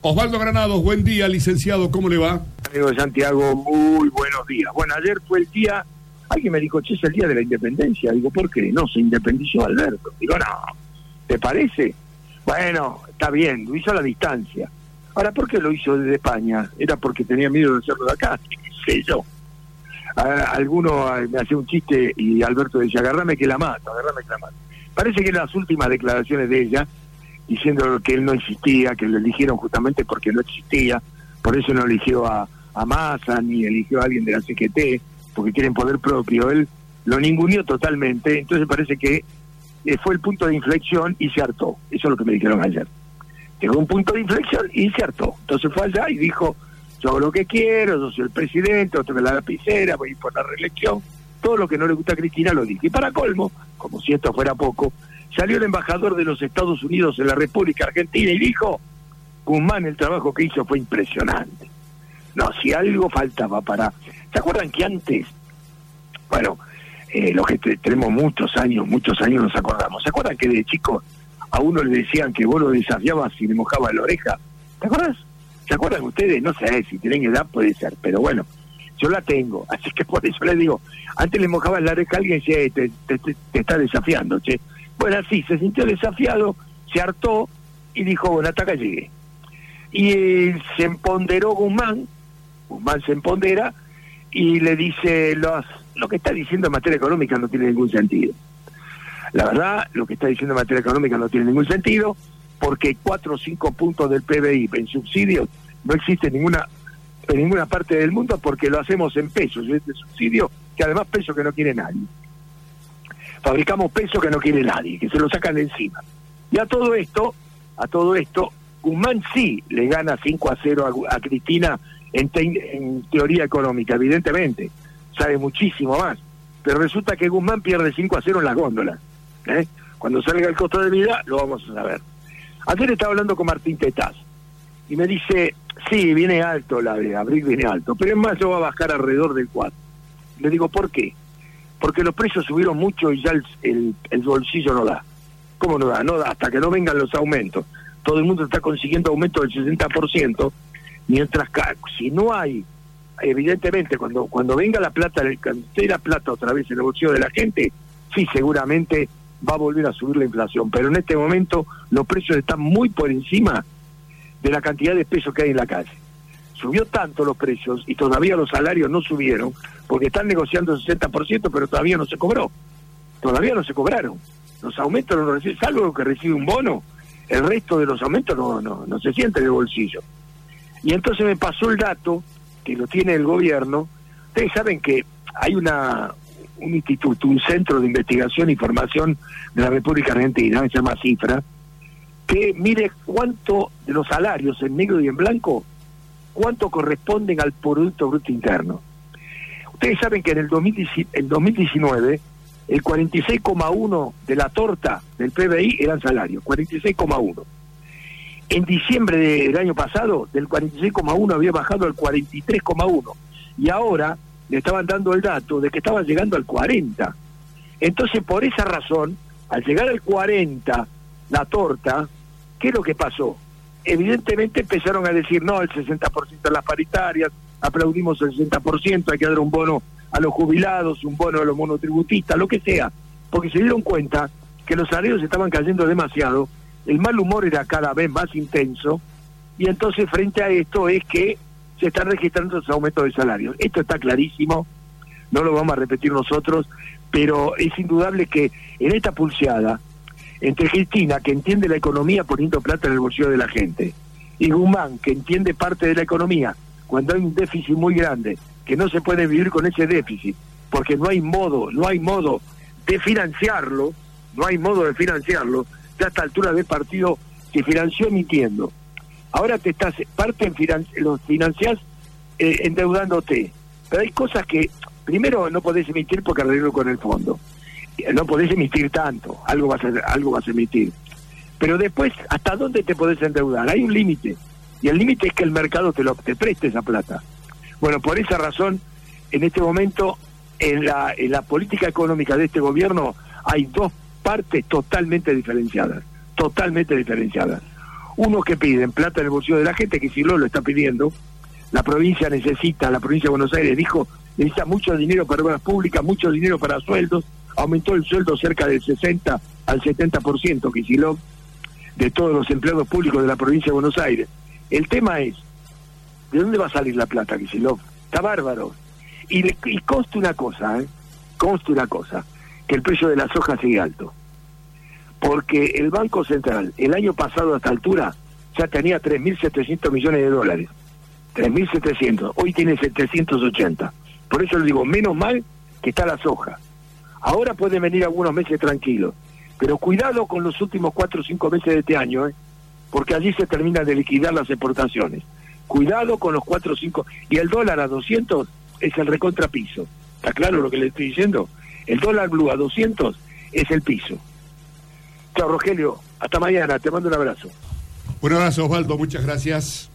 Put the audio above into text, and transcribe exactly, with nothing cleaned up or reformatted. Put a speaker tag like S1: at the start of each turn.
S1: Osvaldo Granados, buen día, licenciado, ¿cómo le va?
S2: Amigo de Santiago, muy buenos días. Bueno, ayer fue el día, alguien me dijo, che, es el día de la independencia. Digo, ¿por qué? No, se independizó Alberto. Digo, no, ¿te parece? Bueno, está bien, lo hizo a la distancia. Ahora, ¿por qué lo hizo desde España? ¿Era porque tenía miedo de hacerlo de acá? ¿Qué sé yo? A, alguno me hacía un chiste y Alberto decía, agárrame que la mato, agárrame que la mato. Parece que en las últimas declaraciones de ella, diciendo que él no existía, que lo eligieron justamente porque no existía, por eso no eligió a, a Massa, ni eligió a alguien de la C G T, porque quieren poder propio, él lo ninguneó totalmente, entonces parece que eh, fue el punto de inflexión y se hartó, eso es lo que me dijeron ayer. Llegó un punto de inflexión y se hartó, entonces fue allá y dijo, yo hago lo que quiero, yo soy el presidente, otro me la lapicera, voy por la reelección, todo lo que no le gusta a Cristina lo dije. Y para colmo, como si esto fuera poco, salió el embajador de los Estados Unidos en la República Argentina y dijo, Guzmán, el trabajo que hizo fue impresionante. No, si algo faltaba para... ¿Se acuerdan que antes, bueno, eh, los que te, tenemos muchos años, muchos años nos acordamos, ¿se acuerdan que de chicos a uno le decían que vos lo desafiabas y le mojaba la oreja? ¿Te acuerdas? ¿Se acuerdan ustedes? No sé, si tienen edad puede ser, pero bueno, yo la tengo, así que por eso les digo, antes le mojabas la oreja a alguien y decía, te, te, te, te está desafiando, che. Bueno, así, se sintió desafiado, se hartó y dijo, bueno, hasta acá llegué. Y eh, se empoderó Guzmán, Guzmán se empodera y le dice, los, lo que está diciendo en materia económica no tiene ningún sentido. La verdad, lo que está diciendo en materia económica no tiene ningún sentido, porque cuatro o cinco puntos del P B I en subsidios no existe en ninguna, en ninguna parte del mundo porque lo hacemos en pesos, este subsidio, que además pesos que no quiere nadie. Fabricamos pesos que no quiere nadie, que se lo sacan de encima. Y a todo esto, a todo esto, Guzmán sí le gana cinco a cero a, a Cristina en, te, en teoría económica, evidentemente, sabe muchísimo más, pero resulta que Guzmán pierde cinco a cero en las góndolas. ¿eh? Cuando salga el costo de vida, lo vamos a saber. Ayer estaba hablando con Martín Tetaz, y me dice, sí, viene alto la de abril, viene alto, pero en mayo va a bajar alrededor del cuatro. Le digo, ¿por qué? Porque los precios subieron mucho y ya el, el, el bolsillo no da. ¿Cómo no da? No da, hasta que no vengan los aumentos. Todo el mundo está consiguiendo aumentos del sesenta por ciento, mientras que si no hay, evidentemente, cuando cuando venga la plata, cuando esté la plata otra vez en el bolsillo de la gente, sí, seguramente va a volver a subir la inflación. Pero en este momento los precios están muy por encima de la cantidad de pesos que hay en la calle. Subió tanto los precios y todavía los salarios no subieron, porque están negociando el sesenta por ciento, pero todavía no se cobró. Todavía no se cobraron. Los aumentos no reciben, salvo que recibe un bono, el resto de los aumentos no, no, no se siente en el bolsillo. Y entonces me pasó el dato, que lo tiene el gobierno. Ustedes saben que hay una un instituto, un centro de investigación y formación de la República Argentina, que se llama Cifra, que mire cuánto de los salarios en negro y en blanco, cuánto corresponden al Producto Bruto Interno. Ustedes saben que en el dos mil diecinueve el cuarenta y seis coma uno de la torta del P B I eran salarios, cuarenta y seis coma uno. En diciembre del año pasado, del cuarenta y seis coma uno había bajado al cuarenta y tres coma uno. Y ahora le estaban dando el dato de que estaban llegando al cuarenta. Entonces, por esa razón, al llegar al cuarenta, la torta, ¿qué es lo que pasó? Evidentemente empezaron a decir, no, el sesenta por ciento de las paritarias, aplaudimos el sesenta por ciento, hay que dar un bono a los jubilados, un bono a los monotributistas, lo que sea, porque se dieron cuenta que los salarios estaban cayendo demasiado, el mal humor era cada vez más intenso, y entonces frente a esto es que se están registrando los aumentos de salarios. Esto está clarísimo, no lo vamos a repetir nosotros, pero es indudable que en esta pulseada, entre Cristina, que entiende la economía poniendo plata en el bolsillo de la gente, y Guzmán, que entiende parte de la economía, cuando hay un déficit muy grande, que no se puede vivir con ese déficit, porque no hay modo, no hay modo de financiarlo, no hay modo de financiarlo, ya a esta altura del partido se financió mintiendo. Ahora te estás, parte en finan, los financiás eh, endeudándote, pero hay cosas que, primero no podés emitir porque arreglo con el fondo, no podés emitir tanto, algo vas a, algo vas a emitir, pero después, ¿hasta dónde te podés endeudar? Hay un límite, y el límite es que el mercado te lo te preste esa plata. Bueno, por esa razón, en este momento, en la, en la política económica de este gobierno, hay dos partes totalmente diferenciadas, totalmente diferenciadas. Unos que piden plata en el bolsillo de la gente, que si lo lo está pidiendo, la provincia necesita, la provincia de Buenos Aires dijo, necesita mucho dinero para obras públicas, mucho dinero para sueldos, aumentó el sueldo cerca del sesenta al setenta por ciento, Kicillof, de todos los empleados públicos de la provincia de Buenos Aires. El tema es, ¿de dónde va a salir la plata, Kicillof? Está bárbaro. Y, le, y conste una cosa, ¿eh? Conste una cosa, que el precio de la soja sigue alto. Porque el Banco Central, el año pasado a esta altura, ya tenía tres mil setecientos millones de dólares. tres mil setecientos, hoy tiene setecientos ochenta. Por eso le digo, menos mal que está la soja. Ahora pueden venir algunos meses tranquilos, pero cuidado con los últimos cuatro o cinco meses de este año, ¿eh? Porque allí se terminan de liquidar las exportaciones. Cuidado con los cuatro o cinco, y el dólar a doscientos es el recontrapiso. ¿Está claro lo que le estoy diciendo? El dólar blue a doscientos es el piso. Chao, Rogelio, hasta mañana, te mando un abrazo.
S1: Un abrazo, Osvaldo, muchas gracias.